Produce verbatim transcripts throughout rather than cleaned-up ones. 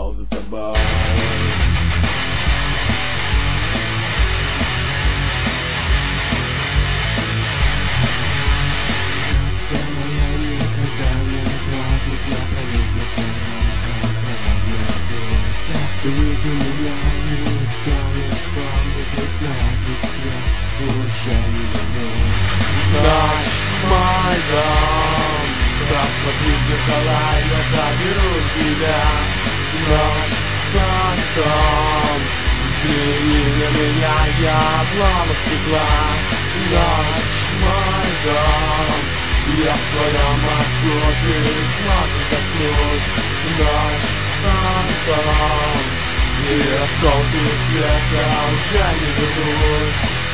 шел за тобой. Ты выйди меня, никто не вспомнит, знает свет, уже не вернусь. Ночь, мой дом, посмотри в зеркала, я заберу тебя. Ночь, фантом, взгляни на меня, я обломок стекла. Ночь, мой дом, я в твоем мозгу, ты сможешь заснуть. Ночь, фантом, и осколки света уже не вернуть.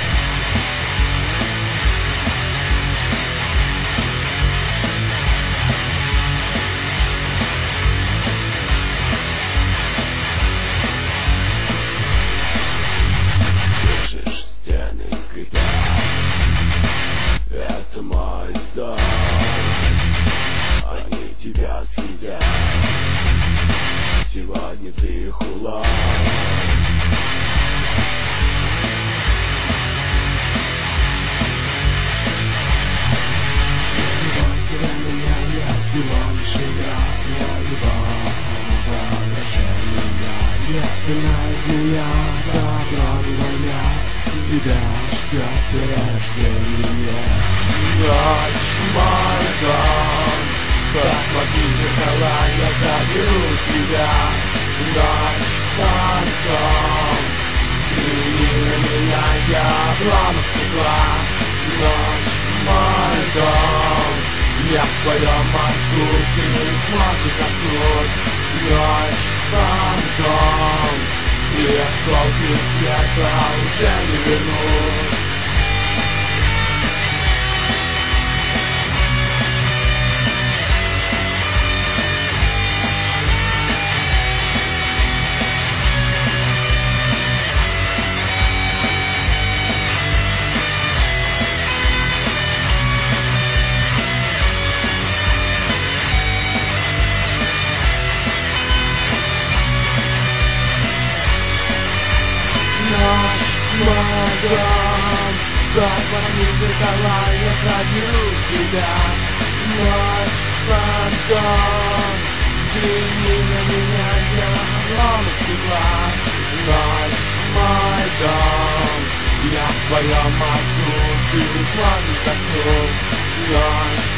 Слышишь, стены скрипят, это мой сон. Они тебя съедят, сегодня ты их уловишь. Всего лишь игра, я любовь, возвращай меня. Если найдешь меня, добро меня, тебя ждет рождение. Ночь, мой дом, посмотри в зеркала, я заберу тебя. Ночь, фантом, взгляни на меня, я обломок стекла. Ночь, мой дом, я в твоем мозгу, ты не сможешь заснуть. Ночь, фантом, и осколки света уже не вернуть. Мой дом, посмотри в зеркала, я заберу тебя. Ночь, фантом, взгляни на меня, я обломок стекла. Ночь, мой дом, я в твоем мозгу, ты не сможешь заснуть. Ночь,